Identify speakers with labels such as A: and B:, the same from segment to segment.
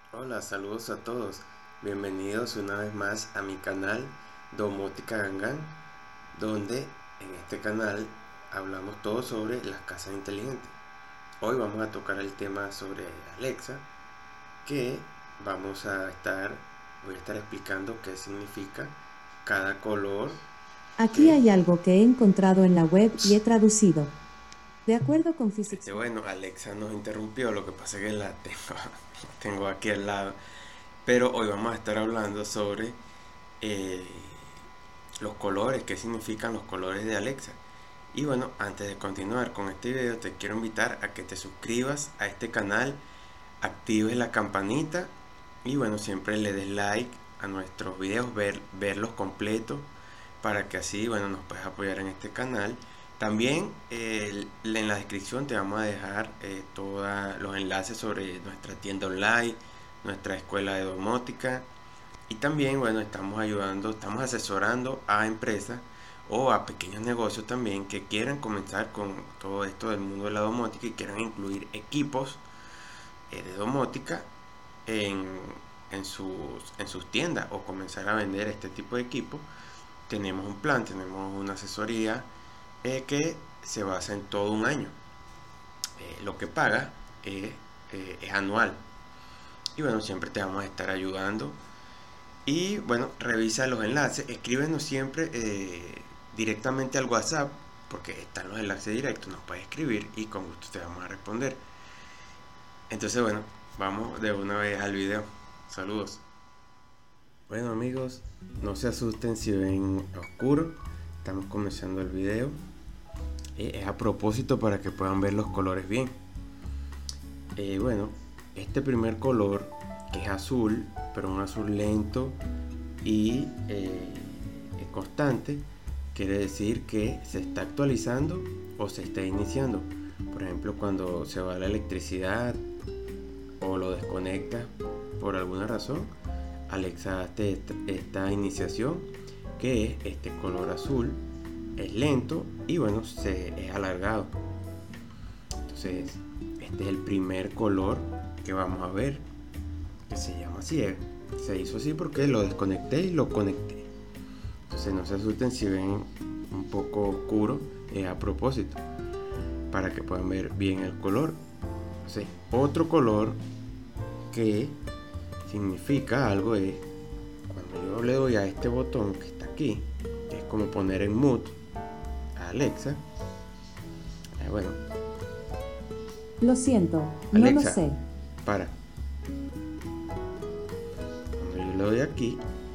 A: Hola, saludos a todos. Bienvenidos una vez más a mi canal Domótica Gangan, donde en este canal hablamos todo sobre las casas inteligentes. Hoy vamos a tocar el tema sobre Alexa, que voy a estar explicando qué significa cada color
B: Aquí
A: que,
B: hay algo que he encontrado en la web y he traducido. De acuerdo con Physics.
A: bueno, Alexa nos interrumpió, lo que pasa es que la tengo aquí al lado. Pero hoy vamos a estar hablando sobre eh, los colores, qué significan los colores de Alexa. Y bueno, antes de continuar con este video, te quiero invitar a que te suscribas a este canal, actives la campanita y bueno, siempre le des like a nuestros videos, verlos completos para que así, bueno, nos puedas apoyar en este canal. También en la descripción te vamos a dejar todos los enlaces sobre nuestra tienda online, nuestra escuela de domótica y también, bueno, estamos asesorando a empresas o a pequeños negocios también que quieran comenzar con todo esto del mundo de la domótica y quieran incluir equipos de domótica en, en sus tiendas o comenzar a vender este tipo de equipos. Tenemos un plan, tenemos una asesoría que se basa en todo un año. Lo que paga es anual. Y bueno, siempre te vamos a estar ayudando. Y bueno, revisa los enlaces, escríbenos siempre directamente al WhatsApp, porque están los enlaces directos, nos puedes escribir y con gusto te vamos a responder. Entonces bueno, vamos de una vez al video. Saludos. Bueno amigos, no se asusten si ven oscuro, estamos comenzando el video. Es a propósito para que puedan ver los colores bien. Bueno, este primer color que es azul, pero un azul lento y constante, quiere decir que se está actualizando o se está iniciando. Por ejemplo, cuando se va la electricidad o lo desconecta por alguna razón, Alexa hace esta iniciación, que es este color azul, es lento y bueno, es alargado. Entonces este es el primer color que vamos a ver, que se llama así. Se hizo así porque lo desconecté y lo conecté. Entonces no se asusten si ven un poco oscuro, es a propósito para que puedan ver bien el color. Entonces, otro color que significa algo es cuando yo le doy a este botón que está aquí, que es como poner en mute a Alexa. Bueno,
B: Lo siento, no lo
A: Alexa,
B: sé.
A: para. Cuando yo le doy aquí,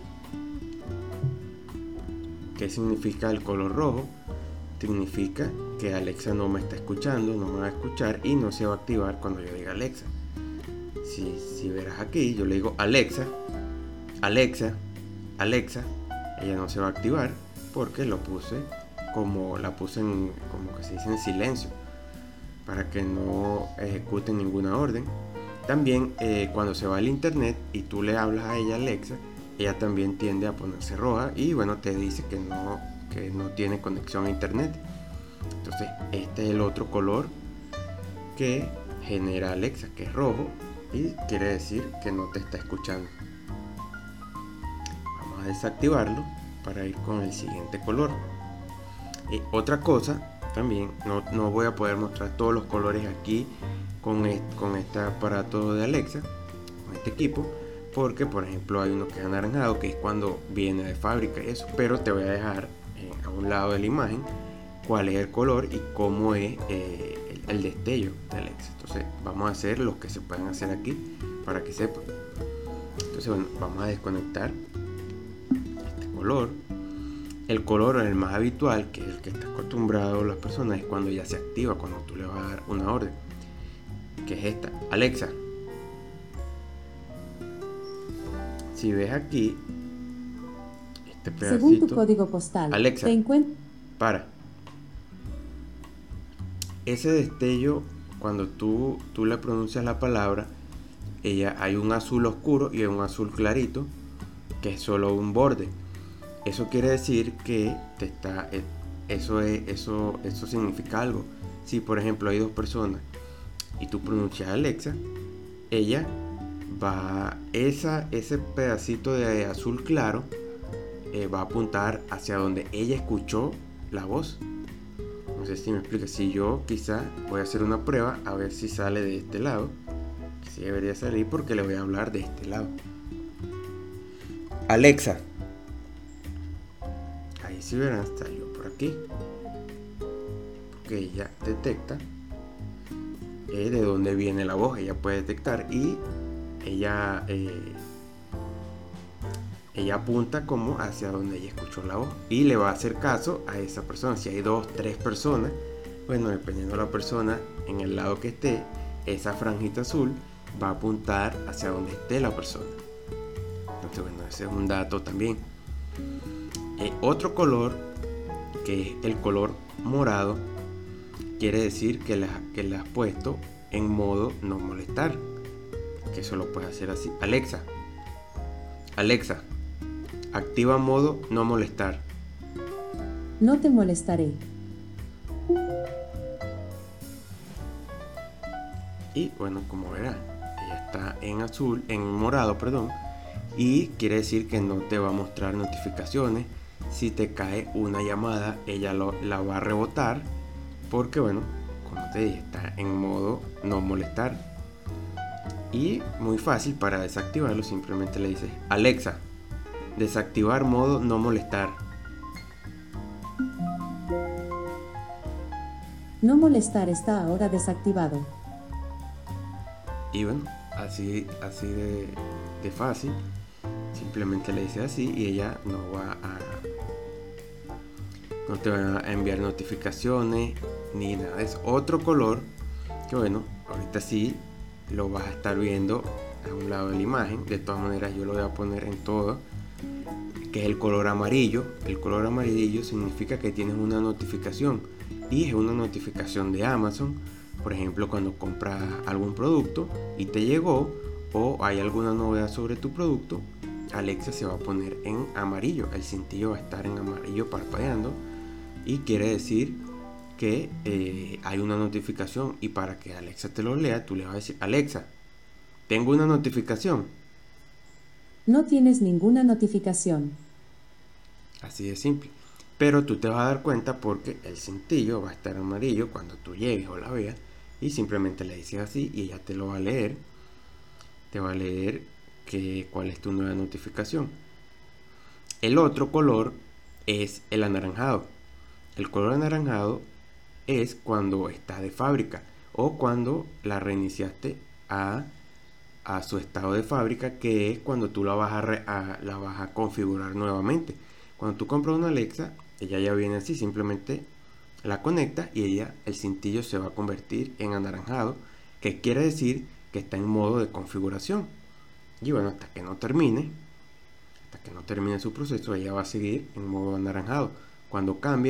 A: ¿qué significa el color rojo? Significa que Alexa no me está escuchando, no me va a escuchar y no se va a activar cuando yo diga Alexa. Si verás aquí, yo le digo Alexa, Alexa, Alexa, ella no se va a activar porque la puse como que se dice en silencio, para que no ejecuten ninguna orden. También cuando se va al internet y tú le hablas a ella Alexa, ella también tiende a ponerse roja y bueno, te dice que no tiene conexión a internet. Entonces este es el otro color que genera Alexa, que es rojo y quiere decir que no te está escuchando. Vamos a desactivarlo para ir con el siguiente color. Otra cosa también, no voy a poder mostrar todos los colores aquí con este aparato de Alexa, con este equipo, porque por ejemplo hay uno que es anaranjado, que es cuando viene de fábrica y eso, pero te voy a dejar a un lado de la imagen cuál es el color y cómo es el destello de Alexa. Entonces vamos a hacer los que se pueden hacer aquí para que sepan. Entonces bueno, vamos a desconectar este color. El color, el más habitual, que es el que está acostumbrado las personas, es cuando ya se activa, cuando tú le vas a dar una orden, que es esta: Alexa. Si ves aquí este
B: Según tu
A: pedacito,
B: código postal, te
A: Alexa,
B: encuentro.
A: para. Ese destello, cuando tú le pronuncias la palabra, hay un azul oscuro y un azul clarito, que es solo un borde. Eso quiere decir que eso significa algo. Si por ejemplo hay dos personas y tú pronuncias Alexa, ella ese pedacito de azul claro va a apuntar hacia donde ella escuchó la voz. No sé si me explica. Si yo quizá voy a hacer una prueba a ver si sale de este lado, que sí debería salir porque le voy a hablar de este lado. Alexa, ahí si verán, salió por aquí, porque ella detecta de dónde viene la voz. Ella puede detectar y ella apunta como hacia donde ella escuchó la voz y le va a hacer caso a esa persona. Si hay 2, 3 personas, bueno, dependiendo de la persona, en el lado que esté, esa franjita azul va a apuntar hacia donde esté la persona. Entonces, bueno, ese es un dato también. Otro color, que es el color morado, quiere decir que le has puesto en modo no molestar. Que eso lo puedes hacer así. Alexa, activa modo no molestar.
B: No te molestaré.
A: Y bueno, como verán, ella está en morado, y quiere decir que no te va a mostrar notificaciones. Si te cae una llamada, ella la va a rebotar, porque bueno, como te dije, está en modo no molestar. Y muy fácil, para desactivarlo simplemente le dices: Alexa, desactivar modo no molestar.
B: No molestar está ahora desactivado.
A: Y bueno, así de fácil. Simplemente le dices así y ella no te va a enviar notificaciones ni nada. Es otro color que bueno, ahorita sí lo vas a estar viendo a un lado de la imagen. De todas maneras yo lo voy a poner en todo, que es el color amarillo. El color amarillo significa que tienes una notificación, y es una notificación de Amazon. Por ejemplo, cuando compras algún producto y te llegó, o hay alguna novedad sobre tu producto, Alexa se va a poner en amarillo. El cintillo va a estar en amarillo parpadeando, y quiere decir que hay una notificación. Y para que Alexa te lo lea, tú le vas a decir: Alexa, tengo una notificación.
B: No tienes ninguna notificación.
A: Así de simple. Pero tú te vas a dar cuenta porque el cintillo va a estar amarillo cuando tú llegues o la veas, y simplemente le dices así y ella te lo va a leer. Te va a leer cuál es tu nueva notificación. El otro color es el anaranjado. El color anaranjado es cuando está de fábrica, o cuando la reiniciaste a su estado de fábrica, que es cuando tú la vas a configurar nuevamente. Cuando tú compras una Alexa, ella ya viene así, simplemente la conectas y el cintillo se va a convertir en anaranjado, que quiere decir que está en modo de configuración. Y bueno, hasta que no termine su proceso, ella va a seguir en modo anaranjado. Cuando cambie,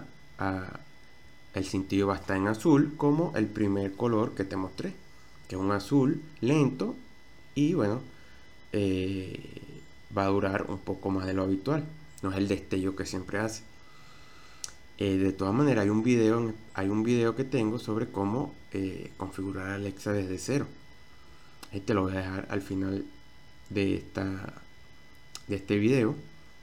A: el cintillo va a estar en azul, como el primer color que te mostré, que es un azul lento, y bueno, va a durar un poco más de lo habitual. No es el destello que siempre hace. De todas maneras, hay un video que tengo sobre cómo configurar Alexa desde cero. Ahí te lo voy a dejar al final de este video.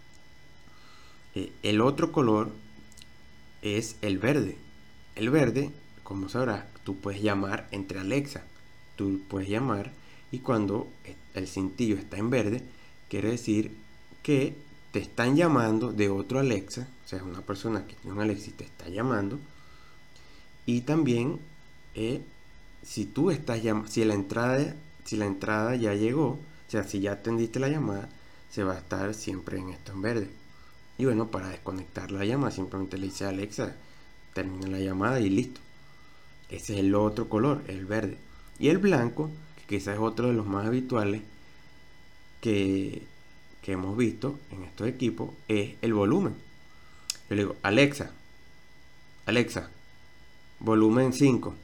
A: El otro color es el verde. El verde, como sabrás, tú puedes llamar entre Alexa. Tú puedes llamar, y cuando el cintillo está en verde, quiere decir que te están llamando de otro Alexa. O sea, es una persona que tiene un Alexa y te está llamando. Y también si la entrada ya llegó, o sea, si ya atendiste la llamada, se va a estar siempre en esto en verde. Y bueno, para desconectar la llamada simplemente le dice: Alexa, termina la llamada, y listo. Ese es el otro color, el verde. Y el blanco, que quizás es otro de los más habituales que hemos visto en estos equipos, es el volumen. Yo le digo: Alexa, volumen 5.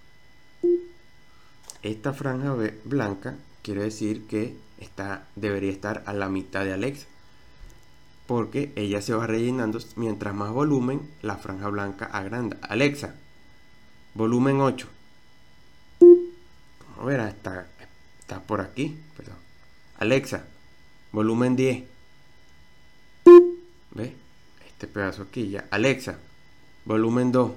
A: Esta franja blanca quiere decir que debería estar a la mitad de Alexa, porque ella se va rellenando. Mientras más volumen, la franja blanca agranda. Alexa, volumen 8. Como verás, está está por aquí, perdón. Alexa, volumen 10. ¿Ves? Este pedazo aquí ya. Alexa, volumen 2.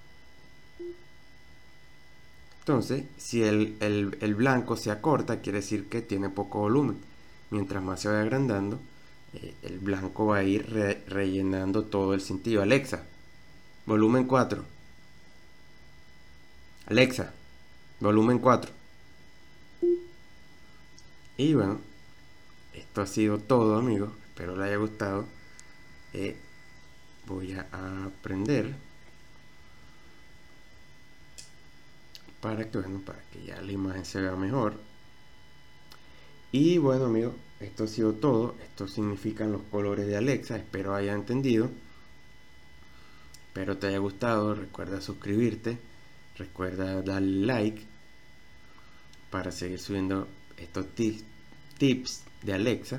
A: Entonces, si el blanco se acorta, quiere decir que tiene poco volumen. Mientras más se vaya agrandando, el blanco va a ir rellenando todo el sentido. Alexa, volumen 4. Alexa, volumen 4. Y bueno, esto ha sido todo, amigos. Espero les haya gustado. Voy a aprender para que ya la imagen se vea mejor. Y bueno, amigos, esto ha sido todo. Esto significan los colores de Alexa. Espero haya entendido. Espero te haya gustado. Recuerda suscribirte. Recuerda darle like para seguir subiendo estos tips de Alexa.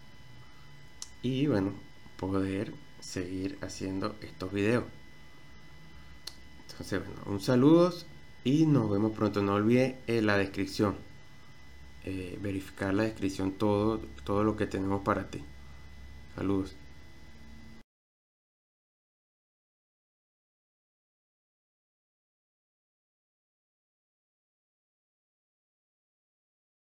A: Y bueno, poder seguir haciendo estos videos. Entonces, bueno, un saludo y nos vemos pronto. No olvide la descripción. Verificar la descripción, todo lo que tenemos para ti. Saludos.